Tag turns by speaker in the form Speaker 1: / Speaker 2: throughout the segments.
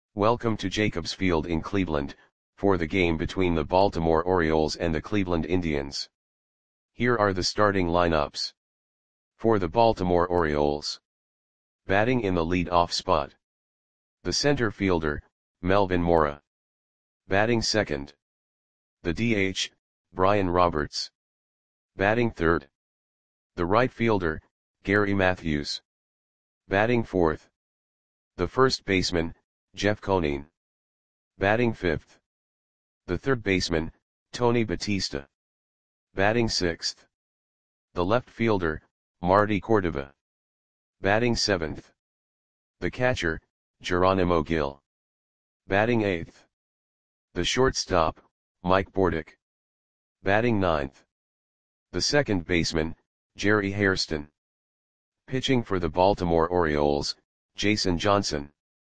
Speaker 1: Welcome to Jacobs Field in Cleveland, for the game between the Baltimore Orioles and the Cleveland Indians. Here are the starting lineups. For the Baltimore Orioles. Batting in the lead-off spot. The center fielder, Melvin Mora. Batting second. The DH, Brian Roberts. Batting third. The right fielder, Gary Matthews. Batting fourth. The first baseman, Jeff Conine. Batting fifth. The third baseman, Tony Batista. Batting sixth. The left fielder, Marty Cordova. Batting seventh. The catcher, Geronimo Gil. Batting eighth. The shortstop, Mike Bordick. Batting ninth. The second baseman, Jerry Hairston. Pitching for the Baltimore Orioles, Jason Johnson.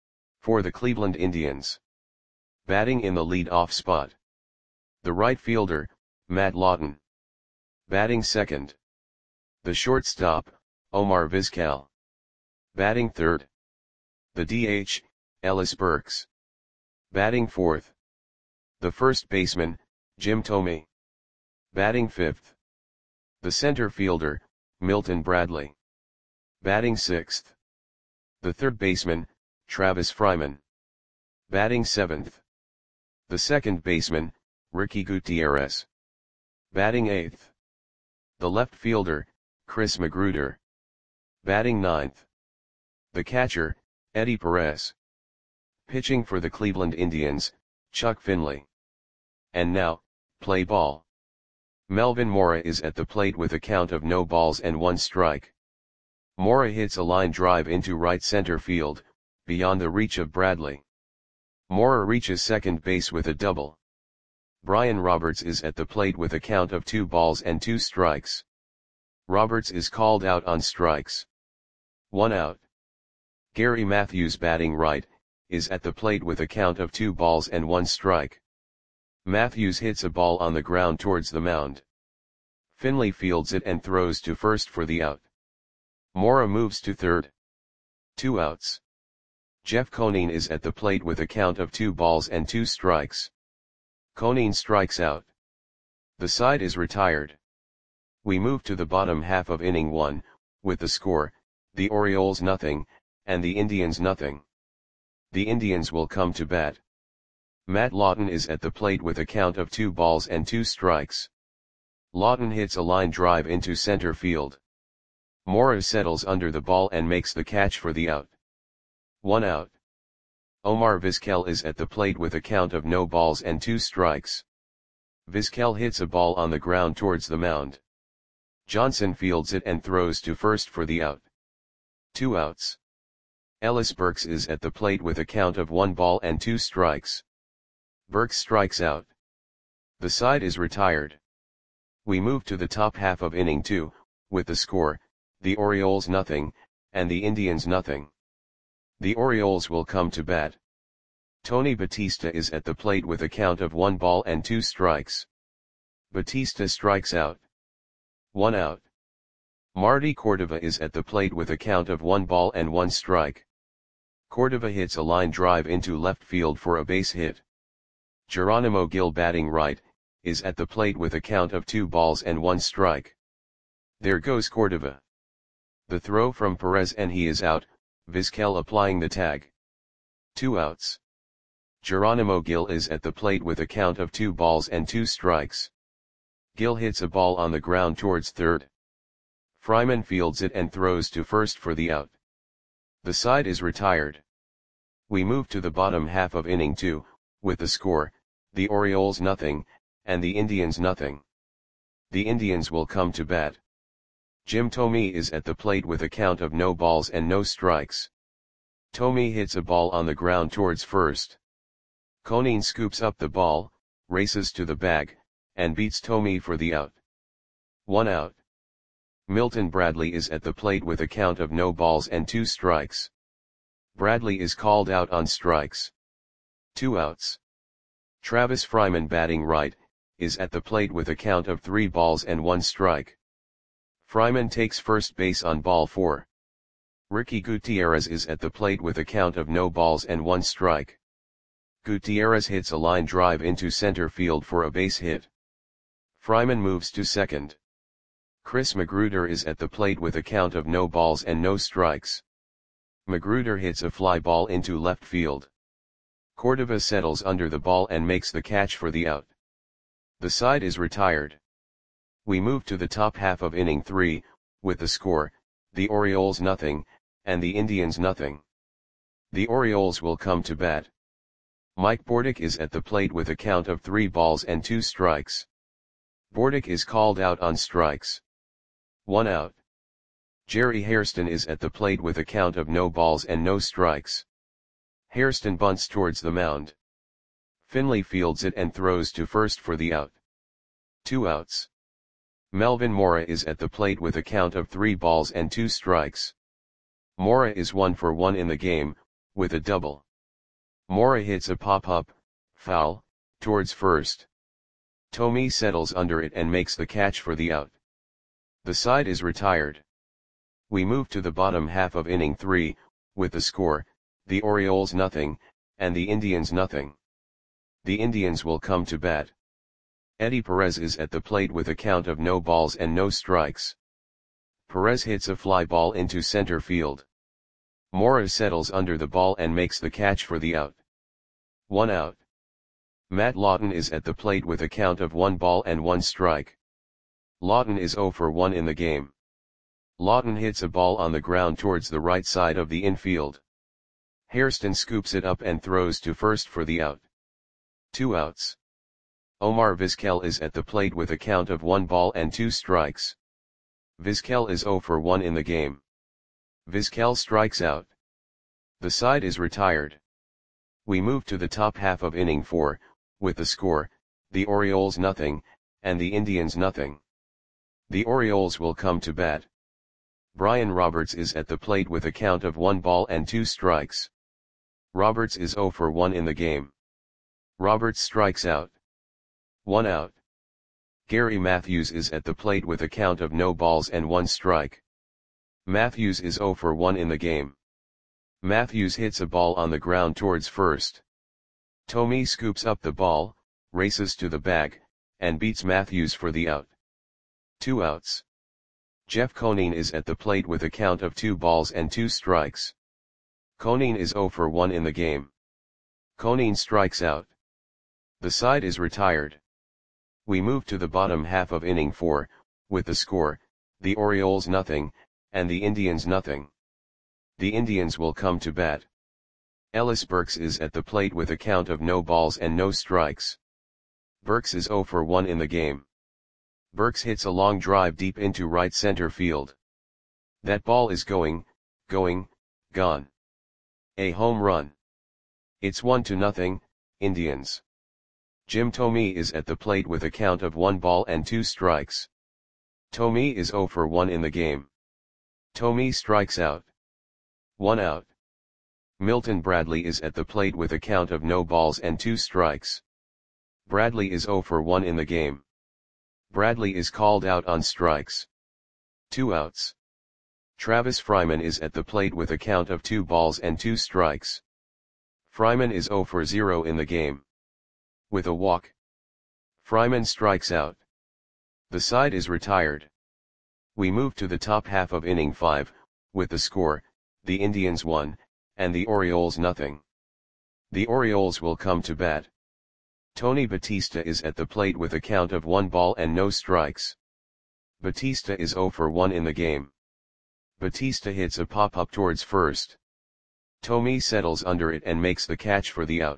Speaker 1: For the Cleveland Indians. Batting in the lead-off spot. The right fielder, Matt Lawton. Batting second. The shortstop, Omar Vizquel. Batting third. The DH, Ellis Burks. Batting fourth. The first baseman, Jim Thome. Batting fifth. The center fielder, Milton Bradley. Batting sixth. The third baseman, Travis Fryman. Batting seventh. The second baseman, Ricky Gutierrez. Batting eighth. The left fielder, Chris Magruder. Batting ninth. The catcher, Eddie Perez. Pitching for the Cleveland Indians, Chuck Finley. And now, play ball. Melvin Mora is at the plate with a count of no balls and one strike. Mora hits a line drive into right center field, beyond the reach of Bradley. Mora reaches second base with a double. Brian Roberts is at the plate with a count of 2 balls and 2 strikes. Roberts is called out on strikes. 1 out. Gary Matthews, batting right, is at the plate with a count of 2 balls and 1 strike. Matthews hits a ball on the ground towards the mound. Finley fields it and throws to first for the out. Mora moves to third. 2 outs. Jeff Conine is at the plate with a count of 2 balls and 2 strikes. Conine strikes out. The side is retired. We move to the bottom half of inning 1, with the score, the Orioles nothing, and the Indians nothing. The Indians will come to bat. Matt Lawton is at the plate with a count of 2 balls and 2 strikes. Lawton hits a line drive into center field. Mora settles under the ball and makes the catch for the out. 1 out. Omar Vizquel is at the plate with a count of no balls and 2 strikes. Vizquel hits a ball on the ground towards the mound. Johnson fields it and throws to first for the out. 2 outs. Ellis Burks is at the plate with a count of 1 ball and 2 strikes. Burks strikes out. The side is retired. We move to the top half of inning 2, with the score, the Orioles nothing, and the Indians nothing. The Orioles will come to bat. Tony Batista is at the plate with a count of 1 ball and 2 strikes. Batista strikes out. 1 out. Marty Cordova is at the plate with a count of 1 ball and 1 strike. Cordova hits a line drive into left field for a base hit. Geronimo Gil, batting right, is at the plate with a count of 2 balls and 1 strike. There goes Cordova. The throw from Perez and he is out, Vizquel applying the tag. 2 outs. Geronimo Gil is at the plate with a count of 2 balls and 2 strikes. Gil hits a ball on the ground towards third. Fryman fields it and throws to first for the out. The side is retired. We move to the bottom half of inning 2, with the score, the Orioles nothing, and the Indians nothing. The Indians will come to bat. Jim Thome is at the plate with a count of no balls and no strikes. Thome hits a ball on the ground towards first. Conine scoops up the ball, races to the bag, and beats Thome for the out. 1 out. Milton Bradley is at the plate with a count of no balls and 2 strikes. Bradley is called out on strikes. 2 outs. Travis Fryman, batting right, is at the plate with a count of 3 balls and 1 strike. Fryman takes first base on ball 4. Ricky Gutierrez is at the plate with a count of no balls and 1 strike. Gutierrez hits a line drive into center field for a base hit. Fryman moves to second. Chris Magruder is at the plate with a count of no balls and no strikes. Magruder hits a fly ball into left field. Cordova settles under the ball and makes the catch for the out. The side is retired. We move to the top half of inning 3, with the score, the Orioles nothing, and the Indians nothing. The Orioles will come to bat. Mike Bordick is at the plate with a count of 3 balls and 2 strikes. Bordick is called out on strikes. 1 out. Jerry Hairston is at the plate with a count of no balls and no strikes. Hairston bunts towards the mound. Finley fields it and throws to first for the out. 2 outs. Melvin Mora is at the plate with a count of 3 balls and 2 strikes. Mora is 1 for 1 in the game, with a double. Mora hits a pop-up, foul, towards first. Tomei settles under it and makes the catch for the out. The side is retired. We move to the bottom half of inning 3, with the score, the Orioles nothing, and the Indians nothing. The Indians will come to bat. Eddie Perez is at the plate with a count of no balls and no strikes. Perez hits a fly ball into center field. Mora settles under the ball and makes the catch for the out. 1 out. Matt Lawton is at the plate with a count of 1 ball and 1 strike. Lawton is 0 for 1 in the game. Lawton hits a ball on the ground towards the right side of the infield. Hairston scoops it up and throws to first for the out. 2 outs. Omar Vizquel is at the plate with a count of 1 ball and 2 strikes. Vizquel is 0 for 1 in the game. Vizquel strikes out. The side is retired. We move to the top half of inning 4, with the score, the Orioles nothing, and the Indians nothing. The Orioles will come to bat. Brian Roberts is at the plate with a count of 1 ball and 2 strikes. Roberts is 0 for 1 in the game. Roberts strikes out. 1 out. Gary Matthews is at the plate with a count of no balls and 1 strike. Matthews is 0 for 1 in the game. Matthews hits a ball on the ground towards first. Tomei scoops up the ball, races to the bag, and beats Matthews for the out. 2 outs. Jeff Conine is at the plate with a count of 2 balls and 2 strikes. Conine is 0 for 1 in the game. Conine strikes out. The side is retired. We move to the bottom half of inning 4, with the score, the Orioles nothing, and the Indians nothing. The Indians will come to bat. Ellis Burks is at the plate with a count of no balls and no strikes. Burks is 0 for 1 in the game. Burks hits a long drive deep into right center field. That ball is going, gone. A home run. It's 1-0, Indians. Jim Tomei is at the plate with a count of 1 ball and 2 strikes. Tomei is 0 for 1 in the game. Tomei strikes out. 1 out. Milton Bradley is at the plate with a count of no balls and 2 strikes. Bradley is 0 for 1 in the game. Bradley is called out on strikes. 2 outs. Travis Fryman is at the plate with a count of 2 balls and 2 strikes. Fryman is 0 for 0 in the game. With a walk, Fryman strikes out. The side is retired. We move to the top half of inning 5, with the score, the Indians 1, and the Orioles nothing. The Orioles will come to bat. Tony Batista is at the plate with a count of 1 ball and no strikes. Batista is 0 for 1 in the game. Batista hits a pop-up towards first. Tomei settles under it and makes the catch for the out.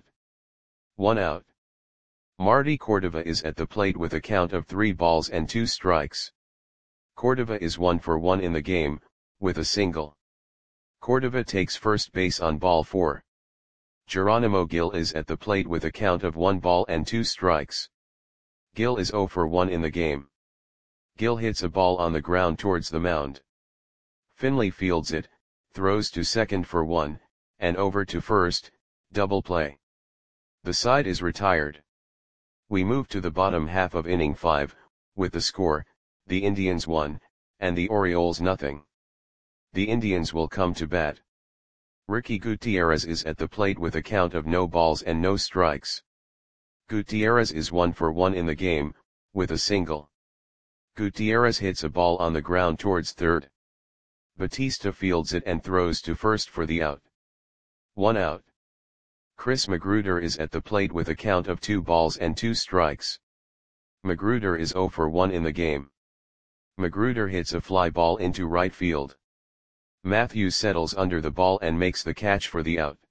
Speaker 1: 1 out. Marty Cordova is at the plate with a count of 3 balls and 2 strikes. Cordova is 1 for 1 in the game, with a single. Cordova takes first base on ball 4. Geronimo Gil is at the plate with a count of 1 ball and 2 strikes. Gil is 0 for 1 in the game. Gil hits a ball on the ground towards the mound. Finley fields it, throws to second for 1, and over to first, double play. The side is retired. We move to the bottom half of inning 5, with the score, the Indians 1, and the Orioles nothing. The Indians will come to bat. Ricky Gutierrez is at the plate with a count of no balls and no strikes. Gutierrez is 1 for 1 in the game, with a single. Gutierrez hits a ball on the ground towards third. Batista fields it and throws to first for the out. 1 out. Chris Magruder is at the plate with a count of 2 balls and 2 strikes. Magruder is 0 for 1 in the game. Magruder hits a fly ball into right field. Matthews settles under the ball and makes the catch for the out.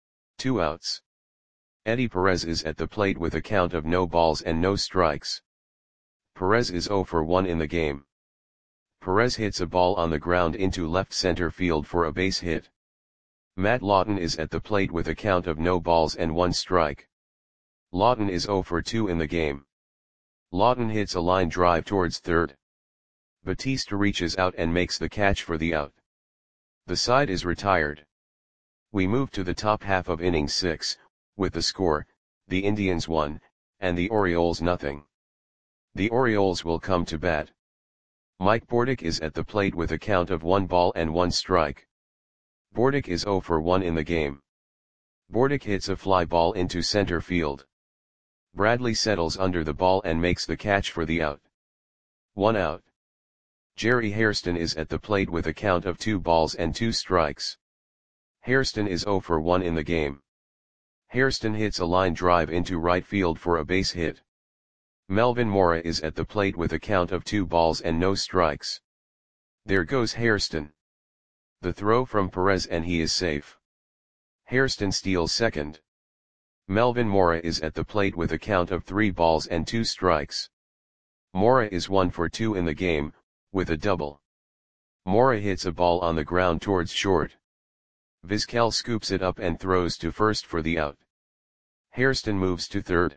Speaker 1: 2 outs. Eddie Perez is at the plate with a count of no balls and no strikes. Perez is 0 for 1 in the game. Perez hits a ball on the ground into left center field for a base hit. Matt Lawton is at the plate with a count of no balls and 1 strike. Lawton is 0 for 2 in the game. Lawton hits a line drive towards third. Batista reaches out and makes the catch for the out. The side is retired. We move to the top half of inning 6, with the score, the Indians 1, and the Orioles nothing. The Orioles will come to bat. Mike Bordick is at the plate with a count of 1 ball and 1 strike. Bordick is 0 for 1 in the game. Bordick hits a fly ball into center field. Bradley settles under the ball and makes the catch for the out. 1 out. Jerry Hairston is at the plate with a count of 2 balls and 2 strikes. Hairston is 0 for 1 in the game. Hairston hits a line drive into right field for a base hit. Melvin Mora is at the plate with a count of 2 balls and no strikes. There goes Hairston. The throw from Perez and he is safe. Hairston steals second. Melvin Mora is at the plate with a count of 3 balls and 2 strikes. Mora is 1 for 2 in the game, with a double. Mora hits a ball on the ground towards short. Vizquel scoops it up and throws to first for the out. Hairston moves to third.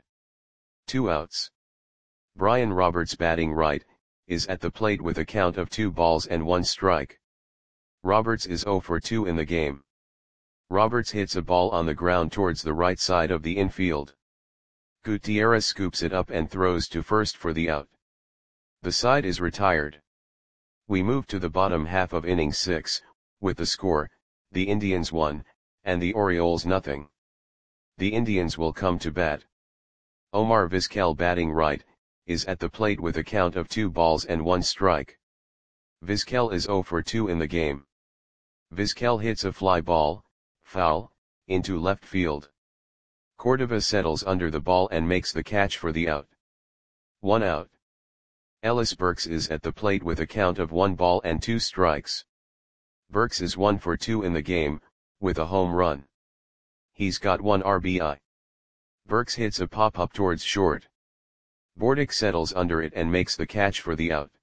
Speaker 1: 2 outs. Brian Roberts, batting right, is at the plate with a count of 2 balls and 1 strike. Roberts is 0 for 2 in the game. Roberts hits a ball on the ground towards the right side of the infield. Gutierrez scoops it up and throws to first for the out. The side is retired. We move to the bottom half of inning 6, with the score, the Indians 1, and the Orioles nothing. The Indians will come to bat. Omar Vizquel, batting right, is at the plate with a count of 2 balls and 1 strike. Vizquel is 0 for 2 in the game. Vizquel hits a fly ball, foul, into left field. Cordova settles under the ball and makes the catch for the out. 1 out. Ellis Burks is at the plate with a count of 1 ball and 2 strikes. Burks is 1 for 2 in the game, with a home run. He's got 1 RBI. Burks hits a pop-up towards short. Bordick settles under it and makes the catch for the out.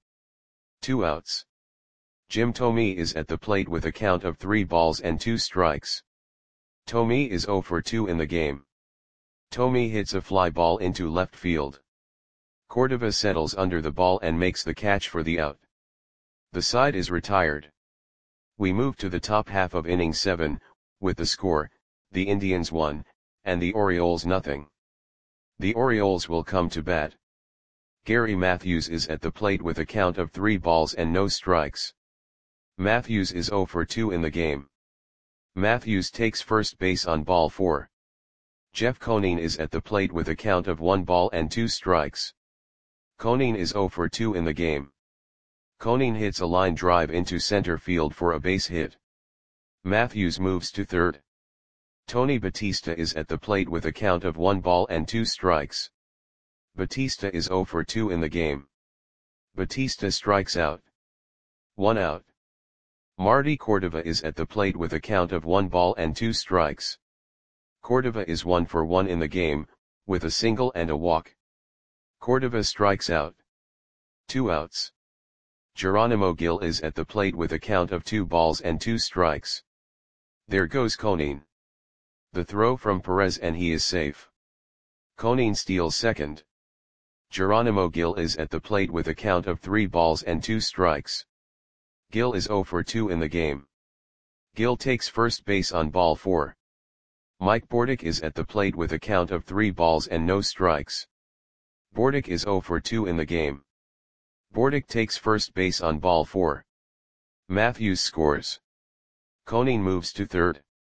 Speaker 1: 2 outs. Jim Thome is at the plate with a count of 3 balls and 2 strikes. Thome is 0 for 2 in the game. Thome hits a fly ball into left field. Cordova settles under the ball and makes the catch for the out. The side is retired. We move to the top half of inning 7, with the score, the Indians 1, and the Orioles nothing. The Orioles will come to bat. Gary Matthews is at the plate with a count of 3 balls and no strikes. Matthews is 0 for 2 in the game. Matthews takes first base on ball 4. Jeff Conine is at the plate with a count of 1 ball and 2 strikes. Conine is 0 for 2 in the game. Conine hits a line drive into center field for a base hit. Matthews moves to third. Tony Batista is at the plate with a count of 1 ball and 2 strikes. Batista is 0 for 2 in the game. Batista strikes out. 1 out. Marty Cordova is at the plate with a count of 1 ball and 2 strikes. Cordova is 1 for 1 in the game, with a single and a walk. Cordova strikes out. 2 outs. Geronimo Gil is at the plate with a count of 2 balls and 2 strikes. There goes Conine. The throw from Perez and he is safe. Conine steals second. Geronimo Gil is at the plate with a count of 3 balls and 2 strikes. Gil is 0 for 2 in the game. Gil takes first base on ball 4. Mike Bordick is at the plate with a count of 3 balls and no strikes. Bordick is 0 for 2 in the game. Bordick takes first base on ball 4. Matthews scores. Conine moves to third.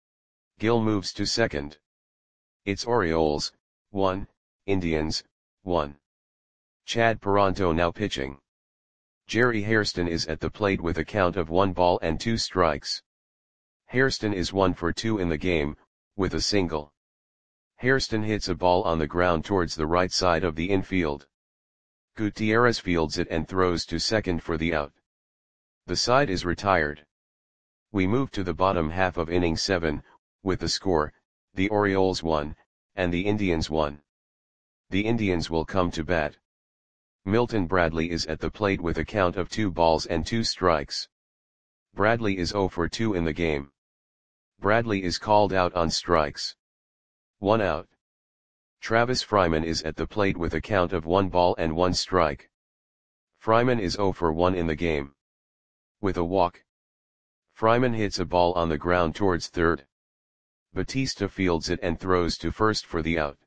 Speaker 1: Gill moves to second. It's Orioles, 1, Indians, 1. Chad Peranto now pitching. Jerry Hairston is at the plate with a count of 1 ball and 2 strikes. Hairston is 1 for 2 in the game, with a single. Hairston hits a ball on the ground towards the right side of the infield. Gutierrez fields it and throws to second for the out. The side is retired. We move to the bottom half of inning 7, with the score, the Orioles 1, and the Indians 1. The Indians will come to bat. Milton Bradley is at the plate with a count of 2 balls and 2 strikes. Bradley is 0 for 2 in the game. Bradley is called out on strikes. 1 out. Travis Fryman is at the plate with a count of 1 ball and 1 strike. Fryman is 0 for 1 in the game. With a walk. Fryman hits a ball on the ground towards third. Batista fields it and throws to first for the out.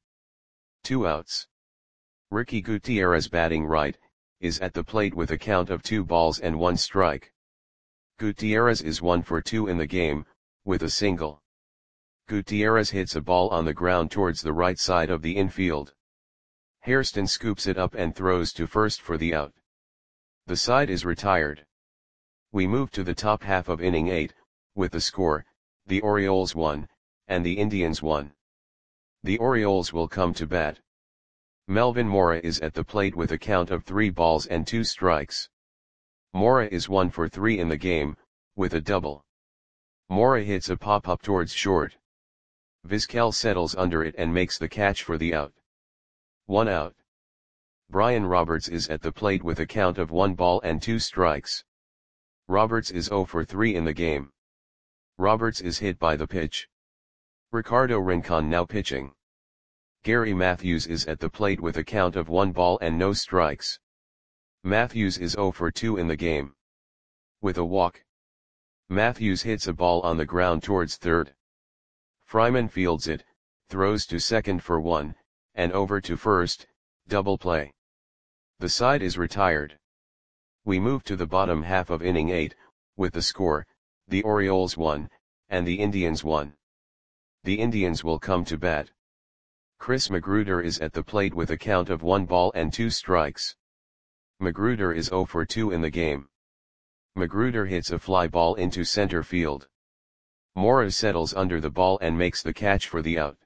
Speaker 1: 2 outs. Ricky Gutierrez batting right, is at the plate with a count of 2 balls and 1 strike. Gutierrez is 1 for 2 in the game, with a single. Gutierrez hits a ball on the ground towards the right side of the infield. Hairston scoops it up and throws to first for the out. The side is retired. We move to the top half of inning 8, with the score, the Orioles 1, and the Indians 1. The Orioles will come to bat. Melvin Mora is at the plate with a count of 3 balls and 2 strikes. Mora is 1 for 3 in the game, with a double. Mora hits a pop-up towards short. Vizquel settles under it and makes the catch for the out. 1 out. Brian Roberts is at the plate with a count of 1 ball and 2 strikes. Roberts is 0 for 3 in the game. Roberts is hit by the pitch. Ricardo Rincon now pitching. Gary Matthews is at the plate with a count of 1 ball and no strikes. Matthews is 0 for 2 in the game. With a walk. Matthews hits a ball on the ground towards third. Fryman fields it, throws to second for 1, and over to first, double play. The side is retired. We move to the bottom half of inning 8, with the score, the Orioles 1, and the Indians 1. The Indians will come to bat. Chris Magruder is at the plate with a count of 1 ball and 2 strikes. Magruder is 0 for 2 in the game. Magruder hits a fly ball into center field. Mora settles under the ball and makes the catch for the out.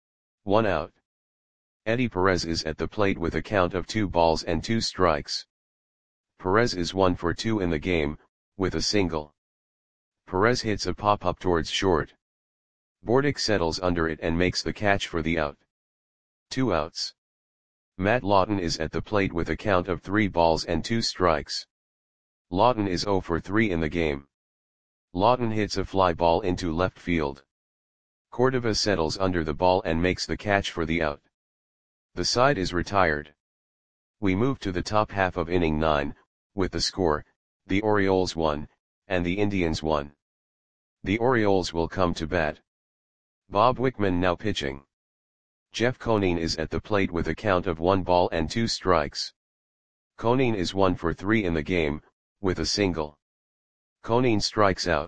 Speaker 1: 1 out. Eddie Perez is at the plate with a count of 2 balls and 2 strikes. Perez is 1 for 2 in the game, with a single. Perez hits a pop-up towards short. Bordick settles under it and makes the catch for the out. 2 outs. Matt Lawton is at the plate with a count of 3 balls and 2 strikes. Lawton is 0 for 3 in the game. Lawton hits a fly ball into left field. Cordova settles under the ball and makes the catch for the out. The side is retired. We move to the top half of inning 9, with the score, the Orioles 1, and the Indians 1. The Orioles will come to bat. Bob Wickman now pitching. Jeff Conine is at the plate with a count of 1 ball and 2 strikes. Conine is 1 for 3 in the game, with a single. Conine strikes out.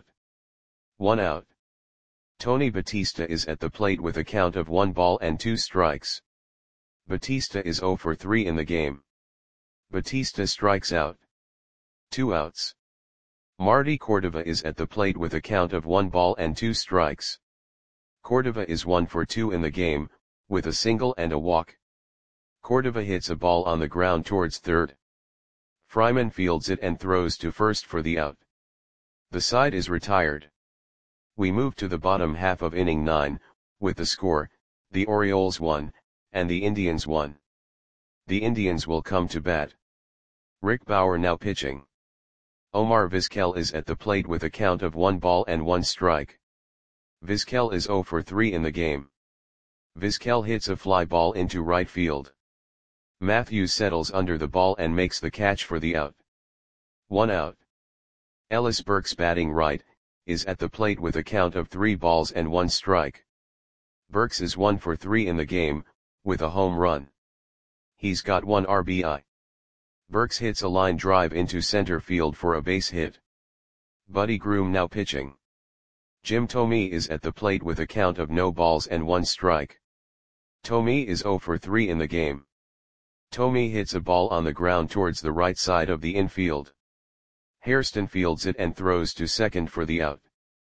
Speaker 1: 1 out. Tony Batista is at the plate with a count of 1 ball and 2 strikes. Batista is 0 for 3 in the game. Batista strikes out. 2 outs. Marty Cordova is at the plate with a count of 1 ball and 2 strikes. Cordova is 1 for 2 in the game, with a single and a walk. Cordova hits a ball on the ground towards third. Fryman fields it and throws to first for the out. The side is retired. We move to the bottom half of inning 9, with the score, the Orioles 1, and the Indians 1. The Indians will come to bat. Rick Bauer now pitching. Omar Vizquel is at the plate with a count of 1 ball and 1 strike. Vizquel is 0 for 3 in the game. Vizquel hits a fly ball into right field. Matthews settles under the ball and makes the catch for the out. 1 out. Ellis Burks batting right, is at the plate with a count of 3 balls and 1 strike. Burks is 1 for 3 in the game, with a home run. He's got 1 RBI. Burks hits a line drive into center field for a base hit. Buddy Groom now pitching. Jim Thome is at the plate with a count of no balls and 1 strike. Thome is 0 for 3 in the game. Thome hits a ball on the ground towards the right side of the infield. Hairston fields it and throws to second for the out.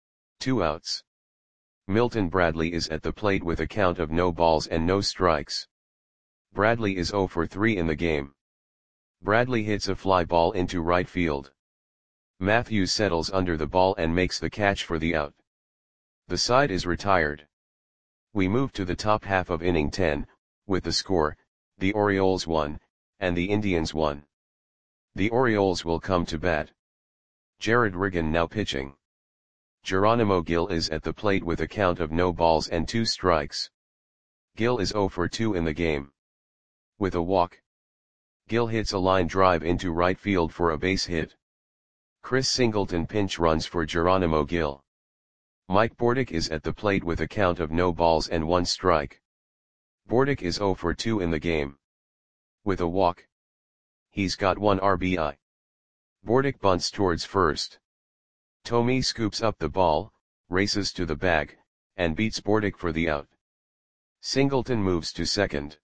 Speaker 1: 2 outs. Milton Bradley is at the plate with a count of no balls and no strikes. Bradley is 0 for 3 in the game. Bradley hits a fly ball into right field. Matthews settles under the ball and makes the catch for the out. The side is retired. We move to the top half of inning 10, with the score, the Orioles 1, and the Indians 1. The Orioles will come to bat. Jared Riggin now pitching. Geronimo Gil is at the plate with a count of no balls and 2 strikes. Gil is 0 for 2 in the game. With a walk, Gil hits a line drive into right field for a base hit. Chris Singleton pinch runs for Geronimo Gil. Mike Bordick is at the plate with a count of no balls and 1 strike. Bordick is 0 for 2 in the game. With a walk, he's got 1 RBI. Bordick bunts towards first. Thome scoops up the ball, races to the bag, and beats Bordick for the out. Singleton moves to second.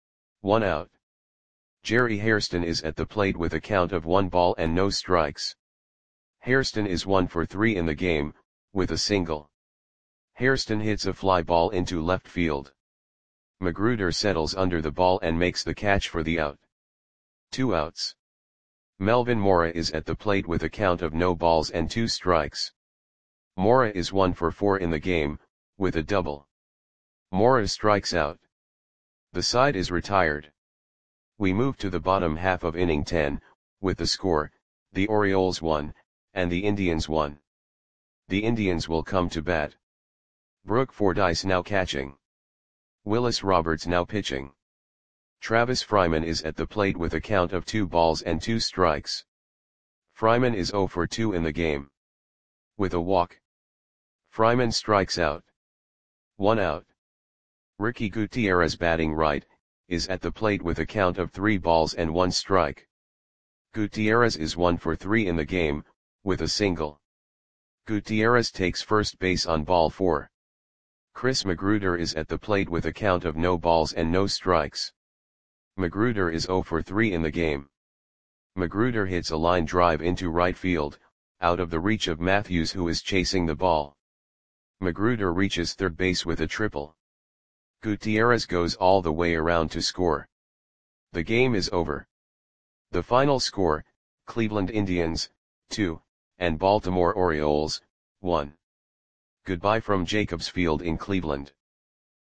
Speaker 1: 1 out. Jerry Hairston is at the plate with a count of 1 ball and no strikes. Hairston is 1 for 3 in the game, with a single. Hairston hits a fly ball into left field. Magruder settles under the ball and makes the catch for the out. 2 outs. Melvin Mora is at the plate with a count of no balls and 2 strikes. Mora is 1 for 4 in the game, with a double. Mora strikes out. The side is retired. We move to the bottom half of inning 10, with the score, the Orioles 1, and the Indians 1. The Indians will come to bat. Brooke Fordyce now catching. Willis Roberts now pitching. Travis Fryman is at the plate with a count of 2 balls and 2 strikes. Fryman is 0 for 2 in the game. With a walk, Fryman strikes out. 1 out. Ricky Gutierrez batting right, is at the plate with a count of 3 balls and 1 strike. Gutierrez is 1 for 3 in the game, with a single. Gutierrez takes first base on ball 4. Chris Magruder is at the plate with a count of no balls and no strikes. Magruder is 0 for 3 in the game. Magruder hits a line drive into right field, out of the reach of Matthews who is chasing the ball. Magruder reaches third base with a triple. Gutierrez goes all the way around to score. The game is over. The final score, Cleveland Indians, 2, and Baltimore Orioles, 1. Goodbye from Jacobs Field in Cleveland.